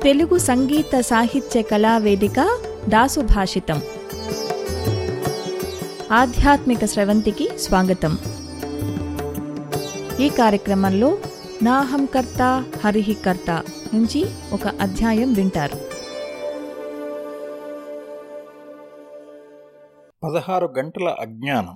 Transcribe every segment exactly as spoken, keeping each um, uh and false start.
తెలుగు సంగీత సాహిత్య కళా వేదిక దాసుభాషితం. ఆధ్యాత్మిక స్రవంతికి స్వాగతం. ఈ కార్యక్రమంలో నాహం కర్త హరిహి కర్త నుంచి ఒక అధ్యాయం వింటారు. పదహారు గంటల అజ్ఞానం.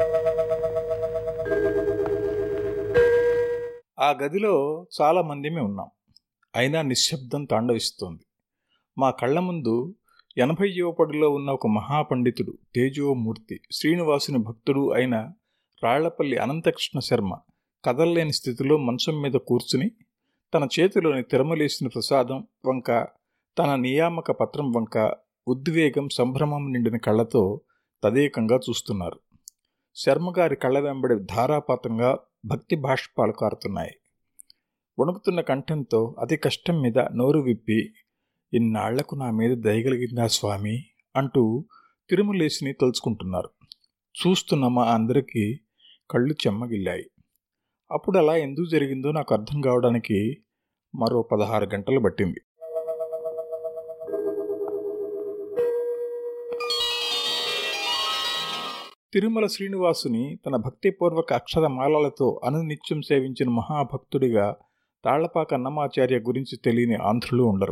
ఆ గదిలో చాలా మందిమే ఉన్నాం. అయినా నిశ్శబ్దం తాండవిస్తోంది. మా కళ్ళ ముందు ఎనభై యువపడిలో ఉన్న ఒక మహాపండితుడు, తేజోమూర్తి, శ్రీనివాసుని భక్తుడు అయిన రాళ్లపల్లి అనంతకృష్ణ శర్మ కదల్లేని స్థితిలో మంచం మీద కూర్చుని తన చేతిలోని తిరమలేసిన ప్రసాదం వంక, తన నియామక పత్రం వంక ఉద్వేగం, సంభ్రమం నిండిన కళ్ళతో తదేకంగా చూస్తున్నారు. శర్మగారి కళ్ళ వెంబడి ధారాపాతంగా భక్తి బాష్పాలు కారుతున్నాయి. వణుకుతున్న కంఠంతో అతి కష్టం మీద నోరు విప్పి, ఇన్నాళ్లకు నా మీద దయగలిగిందా స్వామి అంటూ తిరుమలేసిని తలుచుకుంటున్నారు. చూస్తున్న మా అందరికీ కళ్ళు చెమ్మగిల్లాయి. అప్పుడు అలా ఎందుకు జరిగిందో నాకు అర్థం కావడానికి మరో పదహారు గంటలు పట్టింది. తిరుమల శ్రీనివాసుని తన భక్తిపూర్వక అక్షరమాలలతో అనునిత్యం సేవించిన మహాభక్తుడిగా తాళ్లపాక అన్నమాచార్య గురించి తెలియని ఆంధ్రులు ఉండరు.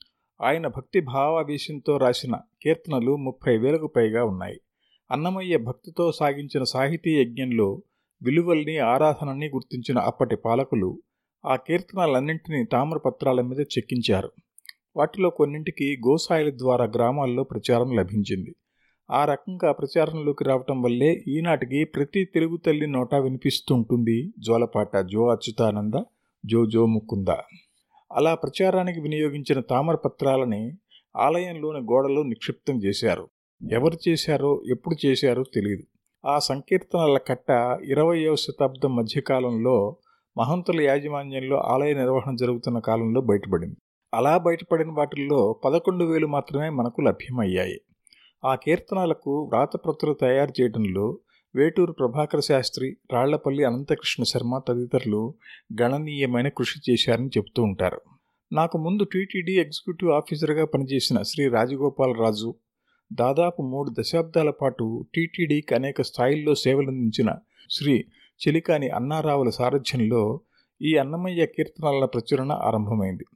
ఆయన భక్తి భావావేశంతో రాసిన కీర్తనలు ముప్పై వేలకు పైగా ఉన్నాయి. అన్నమయ్య భక్తితో సాగించిన సాహితీ యజ్ఞంలో విలువల్ని, ఆరాధనని గుర్తించిన అప్పటి పాలకులు ఆ కీర్తనలన్నింటినీ తామ్రపత్రాల మీద చెక్కించారు. వాటిలో కొన్నింటికి గోసాయిల ద్వారా గ్రామాల్లో ప్రచారం లభించింది. ఆ రకంగా ప్రచారంలోకి రావటం వల్లే ఈనాటికి ప్రతి తెలుగు తల్లి నోటా వినిపిస్తుంటుంది జోలపాట జో అచ్యుతానంద, జో జో ముకుంద. అలా ప్రచారానికి వినియోగించిన తామరపత్రాలని ఆలయంలోని గోడలో నిక్షిప్తం చేశారు. ఎవరు చేశారో, ఎప్పుడు చేశారో తెలియదు. ఆ సంకీర్తనల కట్ట ఇరవయవ శతాబ్దం మధ్యకాలంలో మహంతుల యాజమాన్యంలో ఆలయ నిర్వహణ జరుగుతున్న కాలంలో బయటపడింది. అలా బయటపడిన వాటిల్లో పదకొండు వేలు మాత్రమే మనకు లభ్యమయ్యాయి. ఆ కీర్తనలకు వ్రాతప్రతులు తయారు చేయడంలో వేటూరు ప్రభాకర శాస్త్రి, రాళ్లపల్లి అనంతకృష్ణ శర్మ తదితరులు గణనీయమైన కృషి చేశారని చెబుతూ ఉంటారు. నాకు ముందు టీటీడీ ఎగ్జిక్యూటివ్ ఆఫీసర్గా పనిచేసిన శ్రీ రాజగోపాలరాజు, దాదాపు మూడు దశాబ్దాల పాటు టీటీడీకి అనేక స్థాయిల్లో సేవలందించిన శ్రీ చెలికాని అన్నారావుల సారథ్యంలో ఈ అన్నమయ్య కీర్తనల ప్రచురణ ఆరంభమైంది.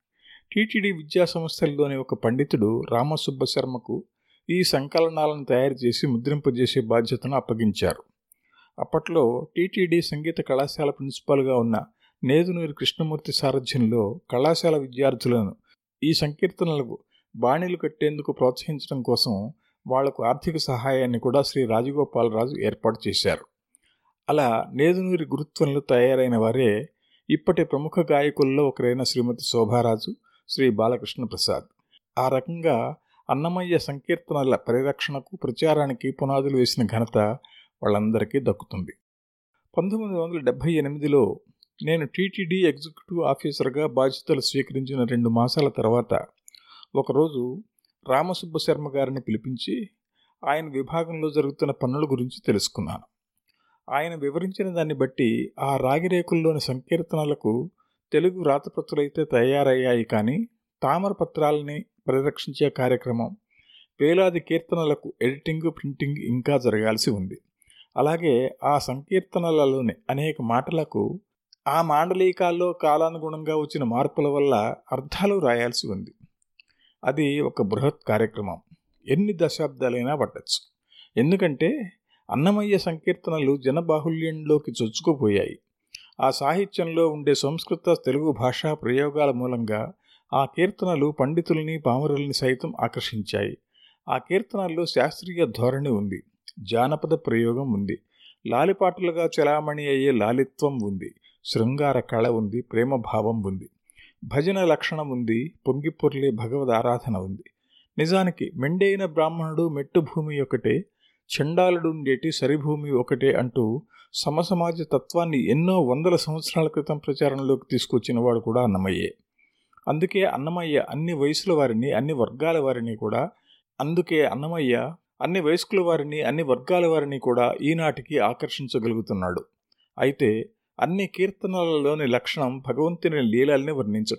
టీటీడీ విద్యా సంస్థల్లోని ఒక పండితుడు రామసుబ్బ శర్మకు ఈ సంకలనాలను తయారు చేసి ముద్రింపజేసే బాధ్యతను అప్పగించారు. అప్పట్లో టీటీడీ సంగీత కళాశాల ప్రిన్సిపాల్గా ఉన్న నేదునూరి కృష్ణమూర్తి సారథ్యంలో కళాశాల విద్యార్థులను ఈ సంకీర్తనలకు బాణీలు కట్టేందుకు ప్రోత్సహించడం కోసం వాళ్లకు ఆర్థిక సహాయాన్ని కూడా శ్రీ రాజగోపాలరాజు ఏర్పాటు చేశారు. అలా నేదునూరి గురుత్వంలో తయారైన వారే ఇప్పటి ప్రముఖ గాయకుల్లో ఒకరైన శ్రీమతి శోభారాజు, శ్రీ బాలకృష్ణ ప్రసాద్. ఆ రకంగా అన్నమయ్య సంకీర్తనల పరిరక్షణకు, ప్రచారానికి పునాదులు వేసిన ఘనత వాళ్ళందరికీ దక్కుతుంది. పంతొమ్మిది వందల డెబ్భై ఎనిమిదిలో నేను టీటీడీ ఎగ్జిక్యూటివ్ ఆఫీసర్గా బాధ్యతలు స్వీకరించిన రెండు మాసాల తర్వాత ఒకరోజు రామసుబ్బ శర్మ గారిని పిలిపించి ఆయన విభాగంలో జరుగుతున్న పనుల గురించి తెలుసుకున్నాను. ఆయన వివరించిన దాన్ని బట్టి ఆ రాగిరేకుల్లోని సంకీర్తనలకు తెలుగు వ్రాతప్రతులైతే తయారయ్యాయి, కానీ తామరపత్రాలని పరిరక్షించే కార్యక్రమం, వేలాది కీర్తనలకు ఎడిటింగ్, ప్రింటింగ్ ఇంకా జరగాల్సి ఉంది. అలాగే ఆ సంకీర్తనలలోని అనేక మాటలకు ఆ మాండలికాల్లో కాలానుగుణంగా వచ్చిన మార్పుల వల్ల అర్థాలు రాయాల్సి ఉంది. అది ఒక బృహత్ కార్యక్రమం. ఎన్ని దశాబ్దాలైనా పట్టచ్చు. ఎందుకంటే అన్నమయ్య సంకీర్తనలు జనబాహుల్యంలోకి చొచ్చుకుపోయాయి. ఆ సాహిత్యంలో ఉండే సంస్కృత, తెలుగు భాషా ప్రయోగాల మూలంగా ఆ కీర్తనలు పండితుల్ని, పామరుల్ని సైతం ఆకర్షించాయి. ఆ కీర్తనల్లో శాస్త్రీయ ధోరణి ఉంది, జానపద ప్రయోగం ఉంది, లాలిపాటలుగా చలామణి అయ్యే లాలిత్వం ఉంది, శృంగార కళ ఉంది, ప్రేమభావం ఉంది, భజన లక్షణం ఉంది, పొంగిపొర్లే భగవద్ ఆరాధన ఉంది. నిజానికి మెండైన బ్రాహ్మణుడు మెట్టు భూమి ఒకటే, చండాలుడుండేటి సరిభూమి ఒకటే అంటూ సమసమాజ తత్వాన్ని ఎన్నో వందల సంవత్సరాల క్రితం ప్రచారంలోకి తీసుకొచ్చిన వాడు కూడా అన్నమయ్యే. అందుకే అన్నమయ్య అన్ని వయసుల వారిని, అన్ని వర్గాల వారిని కూడా అందుకే అన్నమయ్య అన్ని వయస్కుల వారిని, అన్ని వర్గాల వారిని కూడా ఈనాటికి ఆకర్షించగలుగుతున్నాడు. అయితే అన్ని కీర్తనలలోని లక్షణం భగవంతుని లీలల్ని వర్ణించటం.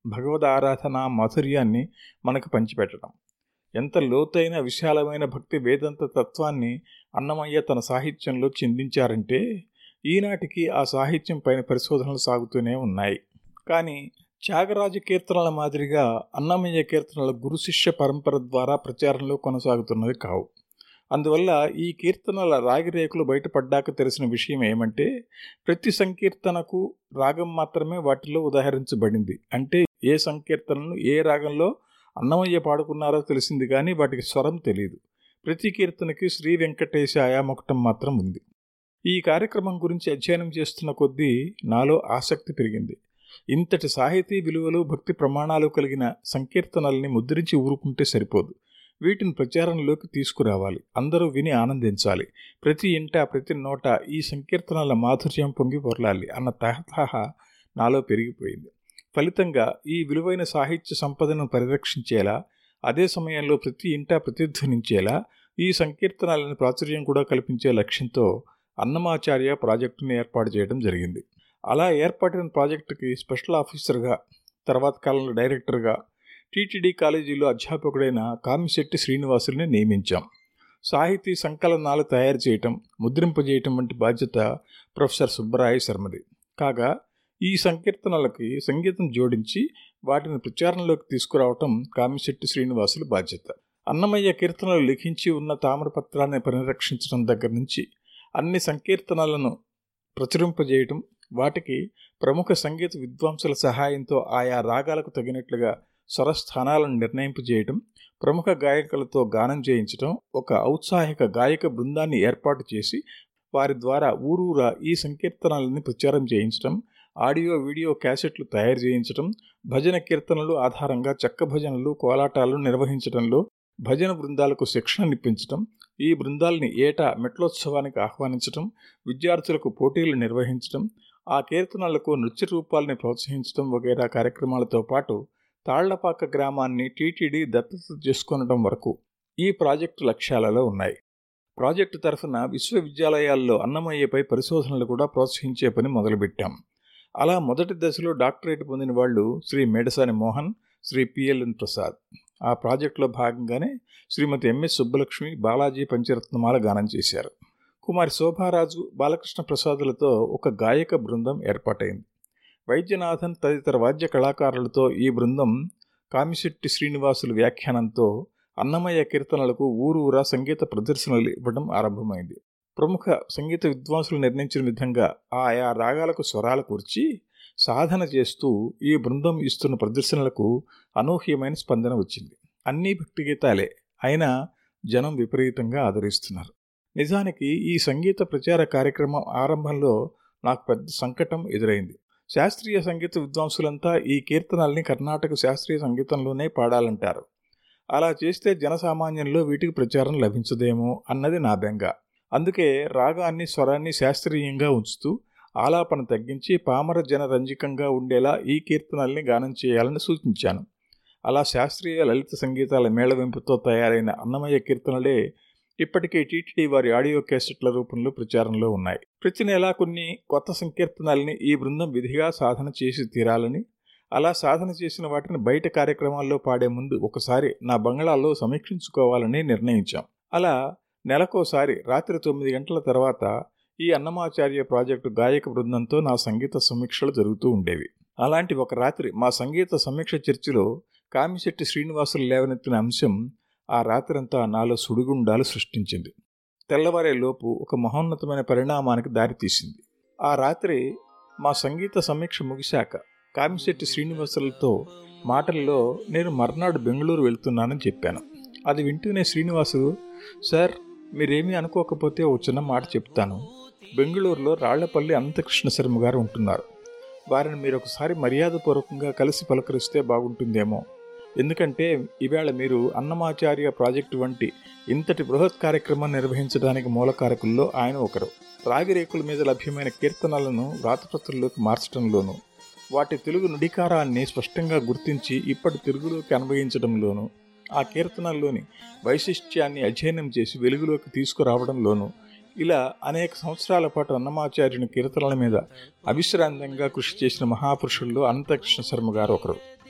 భగవద్ ఆరాధన మాధుర్యాన్ని మనకు పంచిపెట్టడం. ఎంత లోతైన విశాలమైన భక్తి వేదాంత తత్వాన్ని అన్నమయ్య తన సాహిత్యంలో చిందించారంటే ఈనాటికి ఆ సాహిత్యం పైన పరిశోధనలు సాగుతూనే ఉన్నాయి. కానీ త్యాగరాజ కీర్తనల మాదిరిగా అన్నమయ్య కీర్తనల గురు శిష్య పరంపర ద్వారా ప్రచారంలో కొనసాగుతున్నవి కావు. అందువల్ల ఈ కీర్తనల రాగిరేకులు బయటపడ్డాక తెలిసిన విషయం ఏమంటే ప్రతి సంకీర్తనకు రాగం మాత్రమే వాటిలో ఉదాహరించబడింది. అంటే ఏ సంకీర్తనను ఏ రాగంలో అన్నమయ్య పాడుకున్నారో తెలిసింది కానీ వాటికి స్వరం తెలియదు. ప్రతి కీర్తనకి శ్రీ వెంకటేశ ఆయామొకటం మాత్రం ఉంది. ఈ కార్యక్రమం గురించి అధ్యయనం చేస్తున్న కొద్దీ నాలో ఆసక్తి పెరిగింది. ఇంతటి సాహితీ విలువలు భక్తి ప్రమాణాలు కలిగిన సంకీర్తనల్ని ముద్రించి ఊరుకుంటే సరిపోదు. వీటిని ప్రచారంలోకి తీసుకురావాలి. అందరూ విని ఆనందించాలి. ప్రతి ఇంట ప్రతి నోట ఈ సంకీర్తనల మాధుర్యం పొంగి పొరలాలి అన్న తహతహ నాలో పెరిగిపోయింది. ఫలితంగా ఈ విలువైన సాహిత్య సంపదను పరిరక్షించేలా, అదే సమయంలో ప్రతి ఇంట ప్రతిధ్వనించేలా ఈ సంకీర్తనలను ప్రాచుర్యం కూడా కల్పించే లక్ష్యంతో అన్నమాచార్య ప్రాజెక్టును ఏర్పాటు చేయడం జరిగింది. అలా ఏర్పాటైన ప్రాజెక్టుకి స్పెషల్ ఆఫీసర్గా, తర్వాత కాలంలో డైరెక్టర్గా టీటీడీ కాలేజీలో అధ్యాపకుడైన కామిశెట్టి శ్రీనివాసుల్ని నియమించాం. సాహితీ సంకలనాలు తయారు చేయటం, ముద్రింపజేయటం వంటి బాధ్యత ప్రొఫెసర్ సుబ్బరాయ శర్మది. కాగా ఈ సంకీర్తనలకి సంగీతం జోడించి వాటిని ప్రచారంలోకి తీసుకురావటం కామిశెట్టి శ్రీనివాసుల బాధ్యత. అన్నమయ్య కీర్తనలు లిఖించి ఉన్న తామ్రపత్రాన్ని పరిరక్షించడం దగ్గర నుంచి అన్ని సంకీర్తనలను ప్రచురింపజేయటం, వాటికి ప్రముఖ సంగీత విద్వాంసుల సహాయంతో ఆయా రాగాలకు తగినట్లుగా స్వరస్థానాలను నిర్ణయింపజేయటం, ప్రముఖ గాయకులతో గానం చేయించటం, ఒక ఔత్సాహిక గాయక బృందాన్ని ఏర్పాటు చేసి వారి ద్వారా ఊరూరా ఈ సంకీర్తనలని ప్రచారం చేయించటం, ఆడియో వీడియో క్యాసెట్లు తయారు చేయించటం, భజన కీర్తనలు ఆధారంగా చెక్క భజనలు కోలాటాలు నిర్వహించడంలో భజన బృందాలకు శిక్షణనిప్పించటం, ఈ బృందాలని ఏటా మెట్లోత్సవానికి ఆహ్వానించటం, విద్యార్థులకు పోటీలు నిర్వహించటం, ఆ కీర్తనలకు నృత్య రూపాలని ప్రోత్సహించడం వగైరా కార్యక్రమాలతో పాటు తాళ్లపాక గ్రామాన్ని టీటీడీ దత్తత చేసుకొనడం వరకు ఈ ప్రాజెక్టు లక్ష్యాలలో ఉన్నాయి. ప్రాజెక్టు తరఫున విశ్వవిద్యాలయాల్లో అన్నమయ్యపై పరిశోధనలు కూడా ప్రోత్సహించే పని మొదలుపెట్టాం. అలా మొదటి దశలో డాక్టరేట్ పొందిన వాళ్ళు శ్రీ మేడసాని మోహన్, శ్రీ పిఎల్ఎన్ ప్రసాద్. ఆ ప్రాజెక్టులో భాగంగానే శ్రీమతి ఎంఎస్ సుబ్బలక్ష్మి, బాలాజీ పంచరత్నమాల గానం చేశారు. కుమారి శోభారాజు, బాలకృష్ణ ప్రసాదులతో ఒక గాయక బృందం ఏర్పాటైంది. వైద్యనాథన్ తదితర వాద్య కళాకారులతో ఈ బృందం కామిశెట్టి శ్రీనివాసుల వ్యాఖ్యానంతో అన్నమయ్య కీర్తనలకు ఊరూరా సంగీత ప్రదర్శనలు ఇవ్వడం ఆరంభమైంది. ప్రముఖ సంగీత విద్వాంసులు నిర్ణయించిన విధంగా ఆయా రాగాలకు స్వరాలు కూర్చి సాధన చేస్తూ ఈ బృందం ఇస్తున్న ప్రదర్శనలకు అనూహ్యమైన స్పందన వచ్చింది. అన్నీ భక్తి గీతాలే అయినా జనం విపరీతంగా ఆదరిస్తున్నారు. నిజానికి ఈ సంగీత ప్రచార కార్యక్రమం ఆరంభంలో నాకు పెద్ద సంకటం ఎదురైంది. శాస్త్రీయ సంగీత విద్వాంసులంతా ఈ కీర్తనల్ని కర్ణాటక శాస్త్రీయ సంగీతంలోనే పాడాలంటారు. అలా చేస్తే జనసామాన్యంలో వీటికి ప్రచారం లభించదేమో అన్నది నా బెంగ. అందుకే రాగాన్ని స్వరాన్ని శాస్త్రీయంగా ఉంచుతూ ఆలాపన తగ్గించి పామర జనరంజికంగా ఉండేలా ఈ కీర్తనల్ని గానం చేయాలని సూచించాను. అలా శాస్త్రీయ లలిత సంగీతాల మేళవింపుతో తయారైన అన్నమయ్య కీర్తనలే ఇప్పటికే టీటీడీ వారి ఆడియో క్యాసెట్ల రూపంలో ప్రచారంలో ఉన్నాయి. ప్రతి నెలా కొన్ని కొత్త సంకీర్తనల్ని ఈ బృందం విధిగా సాధన చేసి తీరాలని, అలా సాధన చేసిన వాటిని బయట కార్యక్రమాల్లో పాడే ముందు ఒకసారి నా బంగళాలో సమీక్షించుకోవాలని నిర్ణయించాం. అలా నెలకోసారి రాత్రి తొమ్మిది గంటల తర్వాత ఈ అన్నమాచార్య ప్రాజెక్టు గాయక బృందంతో నా సంగీత సమీక్షలు జరుగుతూ ఉండేవి. అలాంటి ఒక రాత్రి మా సంగీత సమీక్ష చర్చలో కామిశెట్టి శ్రీనివాసులు లేవనెత్తిన అంశం ఆ రాత్రంతా నాలో సుడిగుండాలు సృష్టించింది. తెల్లవారే లోపు ఒక మహోన్నతమైన పరిణామానికి దారితీసింది. ఆ రాత్రి మా సంగీత సమీక్ష ముగిశాక కామిశెట్టి శ్రీనివాసులతో మాటల్లో నేను మర్నాడు బెంగళూరు వెళ్తున్నానని చెప్పాను. అది వింటూనే శ్రీనివాసులు, సార్ మీరేమీ అనుకోకపోతే ఓ చిన్న మాట చెప్తాను. బెంగళూరులో రాళ్లపల్లి అనంతకృష్ణ శర్మ గారు ఉంటున్నారు. వారిని మీరు ఒకసారి మర్యాదపూర్వకంగా కలిసి పలకరిస్తే బాగుంటుందేమో. ఎందుకంటే ఈవేళ మీరు అన్నమాచార్య ప్రాజెక్టు వంటి ఇంతటి బృహత్ కార్యక్రమం నిర్వహించడానికి మూలకారకుల్లో ఆయన ఒకరు. రాగిరేకుల మీద లభ్యమైన కీర్తనలను వ్రాతపత్రుల్లోకి మార్చడంలోనూ, వాటి తెలుగు నుడికారాన్ని స్పష్టంగా గుర్తించి ఇప్పటి తెలుగులోకి అన్వయించడంలోనూ, ఆ కీర్తనల్లోని వైశిష్ట్యాన్ని అధ్యయనం చేసి వెలుగులోకి తీసుకురావడంలోనూ ఇలా అనేక సంవత్సరాల పాటు అన్నమాచార్యుని కీర్తనల మీద అవిశ్రాంతంగా కృషి చేసిన మహాపురుషుల్లో అనంతకృష్ణ శర్మ గారు ఒకరు.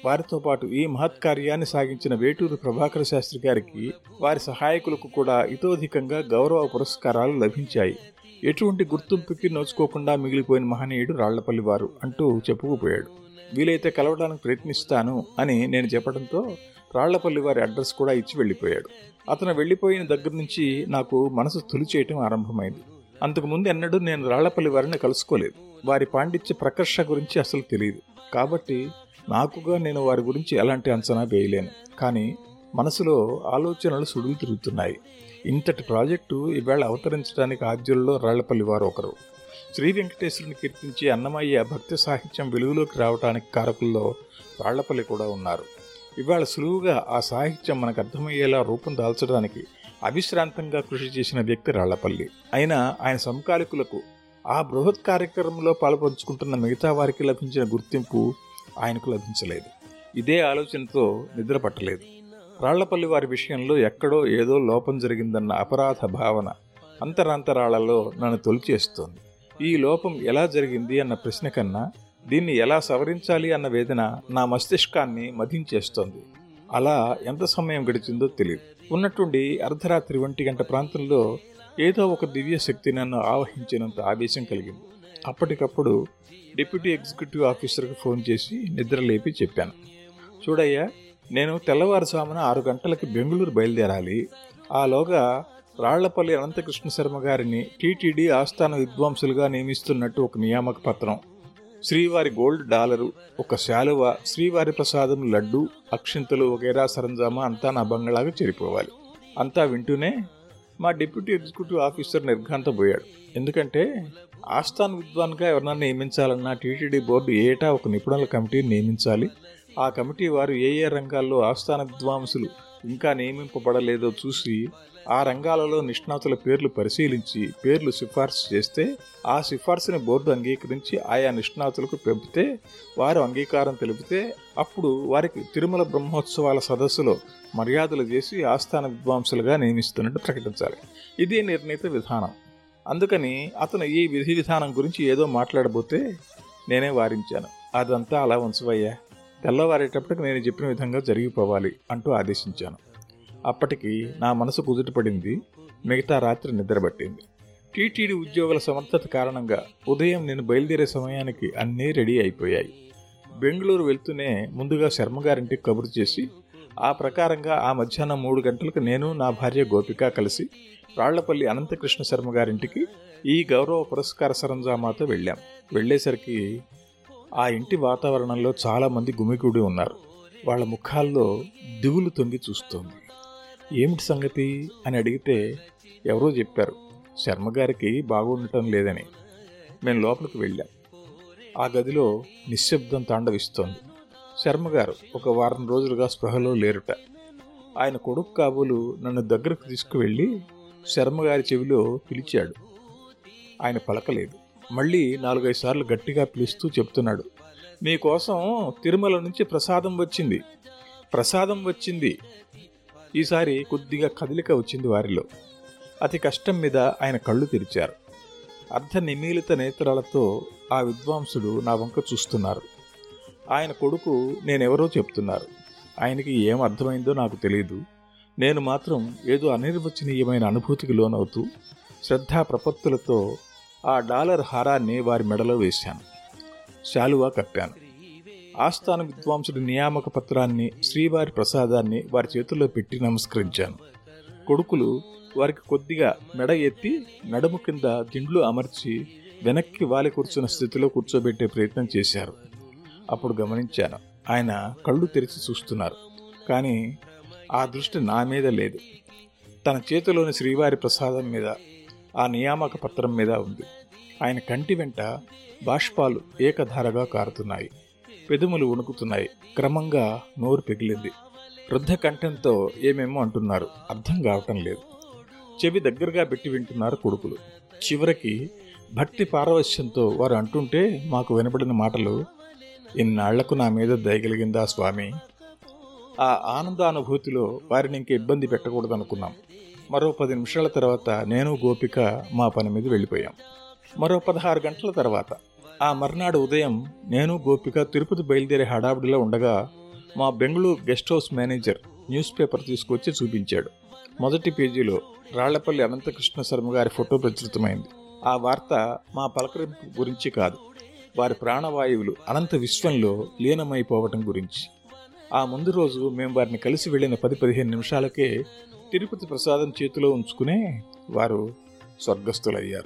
వారితో పాటు ఈ మహత్కార్యాన్ని సాగించిన వేటూరు ప్రభాకర శాస్త్రి గారికి, వారి సహాయకులకు కూడా ఇతోధికంగా గౌరవ పురస్కారాలు లభించాయి. ఎటువంటి గుర్తింపుకి నోచుకోకుండా మిగిలిపోయిన మహనీయుడు రాళ్లపల్లి వారు అంటూ చెప్పుకుపోయాడు. వీలైతే కలవడానికి ప్రయత్నిస్తాను అని నేను చెప్పడంతో రాళ్లపల్లి వారి అడ్రస్ కూడా ఇచ్చి వెళ్ళిపోయాడు. అతను వెళ్ళిపోయిన దగ్గర నుంచి నాకు మనసు తొలి చేయటం ఆరంభమైంది. అంతకుముందు ఎన్నడూ నేను రాళ్లపల్లి వారిని కలుసుకోలేదు. వారి పాండిత్య ప్రకర్ష గురించి అసలు తెలియదు. కాబట్టి నాకుగా నేను వారి గురించి ఎలాంటి అంచనా వేయలేను. కానీ మనసులో ఆలోచనలు సుడులు తిరుగుతున్నాయి. ఇంతటి ప్రాజెక్టు ఈవేళ అవతరించడానికి ఆద్యులలో రాళ్లపల్లి వారు ఒకరు. శ్రీ వెంకటేశ్వరుని కీర్తించి అన్నమయ్య భక్తి సాహిత్యం వెలుగులోకి రావడానికి కారకుల్లో రాళ్లపల్లి కూడా ఉన్నారు. ఇవాళ సులువుగా ఆ సాహిత్యం మనకు అర్థమయ్యేలా రూపం దాల్చడానికి అవిశ్రాంతంగా కృషి చేసిన వ్యక్తి రాళ్లపల్లి. అయినా ఆయన సమకాలికులకు ఆ బృహత్ కార్యక్రమంలో పాల్పంచుకుంటున్న మిగతా వారికి లభించిన గుర్తింపు ఆయనకు లభించలేదు. ఇదే ఆలోచనతో నిద్ర పట్టలేదు. రాళ్లపల్లి వారి విషయంలో ఎక్కడో ఏదో లోపం జరిగిందన్న అపరాధ భావన అంతరాంతరాళ్లలో నన్ను తొలిచేస్తోంది. ఈ లోపం ఎలా జరిగింది అన్న ప్రశ్న కన్నా దీన్ని ఎలా సవరించాలి అన్న వేదన నా మస్తిష్కాన్ని మధించేస్తోంది. అలా ఎంత సమయం గడిచిందో తెలియదు. ఉన్నట్టుండి అర్ధరాత్రి ఒంటి గంట ప్రాంతంలో ఏదో ఒక దివ్య శక్తి నన్ను ఆవహించినంత ఆవేశం కలిగింది. అప్పటికప్పుడు డిప్యూటీ ఎగ్జిక్యూటివ్ ఆఫీసర్కి ఫోన్ చేసి నిద్రలేపి చెప్పాను, చూడయ్యా, నేను తెల్లవారుజామున ఆరు గంటలకి బెంగళూరు బయలుదేరాలి. ఆలోగా రాళ్లపల్లి అనంతకృష్ణ శర్మ గారిని టీటీడీ ఆస్థాన విద్వాంసులుగా నియమిస్తున్నట్టు ఒక నియామక పత్రం, శ్రీవారి గోల్డ్ డాలరు, ఒక శాలువ, శ్రీవారి ప్రసాదం లడ్డు, అక్షింతలు వగైరా సరంజామా అంతా నా బంగళాగా చేరిపోవాలి. అంతా వింటూనే మా డిప్యూటీ ఎగ్జిక్యూటివ్ ఆఫీసర్ నిర్ఘాంతపోయాడు. ఎందుకంటే ఆస్థాన విద్వాన్గా ఎవరన్నా నియమించాలన్నా టీటీడీ బోర్డు ఏటా ఒక నిపుణుల కమిటీని నియమించాలి. ఆ కమిటీ వారు ఏ ఏ రంగాల్లో ఆస్థాన విద్వాంసులు ఇంకా నియమింపబడలేదో చూసి ఆ రంగాలలో నిష్ణాతుల పేర్లు పరిశీలించి పేర్లు సిఫార్సు చేస్తే ఆ సిఫార్సుని బోర్డు అంగీకరించి ఆయా నిష్ణాతులకు పంపితే వారు అంగీకారం తెలిపితే అప్పుడు వారికి తిరుమల బ్రహ్మోత్సవాల సదస్సులో మర్యాదలు చేసి ఆస్థాన విద్వాంసులుగా నియమిస్తున్నట్టు ప్రకటించాలి. ఇది నిర్ణీత విధానం. అందుకని అతను ఈ విధి విధానం గురించి ఏదో మాట్లాడబోతే నేనే వారించాను, అదంతా అలా ఉంచవయ్యా, తెల్లవారేటప్పటికి నేను చెప్పిన విధంగా జరిగిపోవాలి అంటూ ఆదేశించాను. అప్పటికి నా మనసు కుదుటపడింది. మిగతా రాత్రి నిద్రపట్టింది. టీటీడీ ఉద్యోగుల సమర్థత కారణంగా ఉదయం నేను బయలుదేరే సమయానికి అన్నీ రెడీ అయిపోయాయి. బెంగళూరు వెళ్తూనే ముందుగా శర్మగారింటికి కబురు చేసి ఆ ప్రకారంగా ఆ మధ్యాహ్నం మూడు గంటలకు నేను నా భార్య గోపిక కలిసి రాళ్లపల్లి అనంతకృష్ణ శర్మ గారింటికి ఈ గౌరవ పురస్కార సరంజామాతో వెళ్ళాం. వెళ్ళేసరికి ఆ ఇంటి వాతావరణంలో చాలామంది గుమికూడి ఉన్నారు. వాళ్ళ ముఖాల్లో దిగులు తొంగి చూస్తోంది. ఏమిటి సంగతి అని అడిగితే ఎవరో చెప్పారు, శర్మగారికి బాగుండటం లేదని. మేము లోపలికి వెళ్ళాం. ఆ గదిలో నిశ్శబ్దం తాండవిస్తోంది. శర్మగారు ఒక వారం రోజులుగా స్పృహలో లేరుట. ఆయన కొడుకు కాబోలు నన్ను దగ్గరకు తీసుకువెళ్ళి శర్మగారి చెవిలో పిలిచాడు. ఆయన పలకలేదు. మళ్ళీ నాలుగైదు సార్లు గట్టిగా పిలుస్తూ చెప్తున్నాడు, మీకోసం తిరుమల నుంచి ప్రసాదం వచ్చింది, ప్రసాదం వచ్చింది. ఈసారి కొద్దిగా కదలిక వచ్చింది వారిలో. అతి కష్టం మీద ఆయన కళ్ళు తెరిచారు. అర్ధ నిమీలిత నేత్రాలతో ఆ విద్వాంసుడు నా వంక చూస్తున్నారు. ఆయన కొడుకు నేనెవరో చెప్తున్నారు. ఆయనకి ఏం అర్థమైందో నాకు తెలియదు. నేను మాత్రం ఏదో అనిర్వచనీయమైన అనుభూతికి లోనవుతూ శ్రద్ధా ప్రపత్తులతో ఆ డాలర్ హారాన్ని వారి మెడలో వేశాను. శాలువా కప్పాను. ఆస్థాన విద్వాంసుడి నియామక పత్రాన్ని, శ్రీవారి ప్రసాదాన్ని వారి చేతుల్లో పెట్టి నమస్కరించాను. కొడుకులు వారికి కొద్దిగా మెడ ఎత్తి నడుము కింద దిండ్లు అమర్చి వెనక్కి వాలి కూర్చున్న స్థితిలో కూర్చోబెట్టే ప్రయత్నం చేశారు. అప్పుడు గమనించాను, ఆయన కళ్ళు తెరిచి చూస్తున్నారు. కానీ ఆ దృష్టి నా మీద లేదు. తన చేతిలోని శ్రీవారి ప్రసాదం మీద, ఆ నియామక పత్రం మీద ఉంది. ఆయన కంటి వెంట బాష్పాలు ఏకధారగా కారుతున్నాయి. పెదములు వణుకుతున్నాయి. క్రమంగా నోరు పెగిలింది. వృద్ధ కంఠంతో ఏమేమో అంటున్నారు, అర్థం కావటం లేదు. చెవి దగ్గరగా పెట్టి వింటున్నారు కొడుకులు. చివరికి భక్తి పారవశ్యంతో వారు అంటుంటే మాకు వినబడిన మాటలు, ఇన్నాళ్లకు నా మీద దయగలిగిందా స్వామి. ఆ ఆనందానుభూతిలో వారిని ఇంక ఇబ్బంది పెట్టకూడదనుకున్నాం. మరో పది నిమిషాల తర్వాత నేను గోపిక మా పని మీద వెళ్ళిపోయాం. మరో పదహారు గంటల తర్వాత ఆ మర్నాడు ఉదయం నేను గోపిక తిరుపతి బయలుదేరే హడావిడిలో ఉండగా మా Bengaluru guest house manager newspaper తీసుకొచ్చి చూపించాడు. మొదటి పేజీలో రాళ్లపల్లి అనంతకృష్ణ శర్మ గారి ఫోటో ప్రచురితమైంది. ఆ వార్త మా పలకరింపు గురించి కాదు, వారి ప్రాణవాయువులు అనంత విశ్వంలో లీనమైపోవటం గురించి. ఆ ముందు రోజు మేము వారిని కలిసి వెళ్ళిన పది పదిహేను నిమిషాలకే తిరుపతి ప్రసాదం చేతిలో ఉంచుకునే వారు స్వర్గస్థులయ్యారు.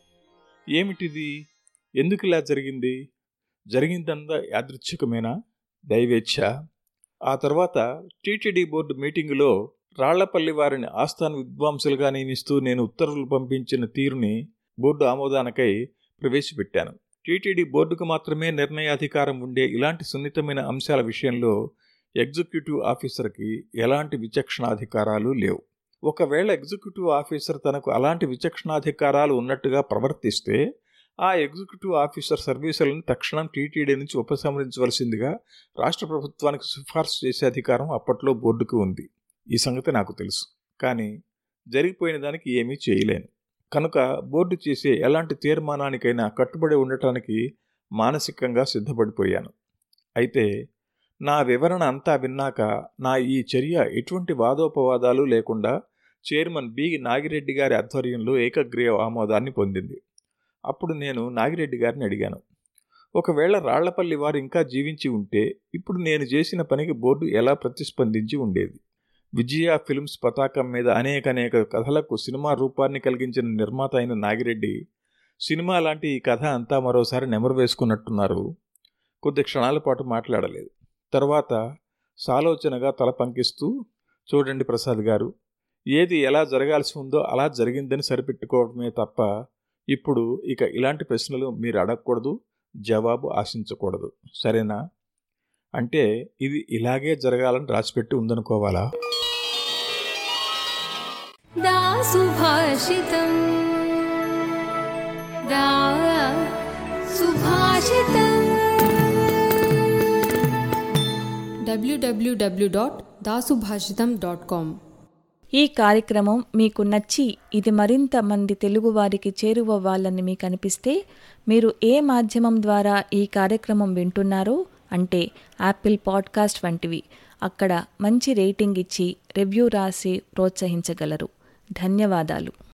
ఏమిటిది? ఎందుకు ఇలా జరిగింది? జరిగిందంతా యాదృచ్ఛికమేనా, దైవేచ్ఛ? ఆ తర్వాత టీటీడీ బోర్డు మీటింగులో రాళ్లపల్లి వారిని ఆస్థాన విద్వాంసులుగా నియమిస్తూ నేను ఉత్తర్వులు పంపించిన తీరుని బోర్డు ఆమోదానికై ప్రవేశపెట్టాను. టీటీడీ బోర్డుకు మాత్రమే నిర్ణయాధికారం ఉండే ఇలాంటి సున్నితమైన అంశాల విషయంలో ఎగ్జిక్యూటివ్ ఆఫీసర్కి ఎలాంటి విచక్షణాధికారాలు లేవు. ఒకవేళ ఎగ్జిక్యూటివ్ ఆఫీసర్ తనకు అలాంటి విచక్షణాధికారాలు ఉన్నట్టుగా ప్రవర్తిస్తే ఆ ఎగ్జిక్యూటివ్ ఆఫీసర్ సర్వీసులను తక్షణం టీటీడీ నుంచి ఉపసంహరించవలసిందిగా రాష్ట్ర ప్రభుత్వానికి సిఫార్సు చేసే అధికారం అప్పట్లో బోర్డుకు ఉంది. ఈ సంగతి నాకు తెలుసు. కానీ జరిగిపోయిన దానికి ఏమీ చేయలేను. కనుక బోర్డు చేసే ఎలాంటి తీర్మానానికైనా కట్టుబడి ఉండటానికి మానసికంగా సిద్ధపడిపోయాను. అయితే నా వివరణ అంతా విన్నాక నా ఈ చర్య ఎటువంటి వాదోపవాదాలు లేకుండా చైర్మన్ బి నాగిరెడ్డి గారి ఆధ్వర్యంలో ఏకగ్రీవ ఆమోదాన్ని పొందింది. అప్పుడు నేను నాగిరెడ్డి గారిని అడిగాను, ఒకవేళ రాళ్లపల్లి వారు ఇంకా జీవించి ఉంటే ఇప్పుడు నేను చేసిన పనికి బోర్డు ఎలా ప్రతిస్పందించి ఉండేది? విజయ ఫిల్మ్స్ పతాకం మీద అనేక అనేక కథలకు సినిమా రూపాన్ని కలిగించిన నిర్మాత అయిన నాగిరెడ్డి సినిమా లాంటి ఈ కథ అంతా మరోసారి నెమరు వేసుకున్నట్టున్నారు. కొద్ది క్షణాల పాటు మాట్లాడలేదు. తర్వాత సాలోచనగా తల పంకిస్తూ, చూడండి ప్రసాద్ గారు, ఏది ఎలా జరగాల్సి ఉందో అలా జరిగిందని సరిపెట్టుకోవడమే తప్ప ఇప్పుడు ఇక ఇలాంటి ప్రశ్నలు మీరు అడగకూడదు, జవాబు ఆశించకూడదు, సరేనా? అంటే ఇది ఇలాగే జరగాలని రాసిపెట్టి ఉందనుకోవాలా? దా సుభాషితం దా Subhashitam W W W dot దా సుభాషితం డాట్ కామ్. ఈ కార్యక్రమం మీకు నచ్చి ఇది మరింత మంది తెలుగువారికి చేరువవ్వాలని మీకు అనిపిస్తే మీరు ఏ మాధ్యమం ద్వారా ఈ కార్యక్రమం వింటున్నారో, అంటే యాపిల్ పాడ్కాస్ట్ వంటివి, అక్కడ మంచి రేటింగ్ ఇచ్చి రివ్యూ రాసి ప్రోత్సహించగలరు. ధన్యవాదాలు.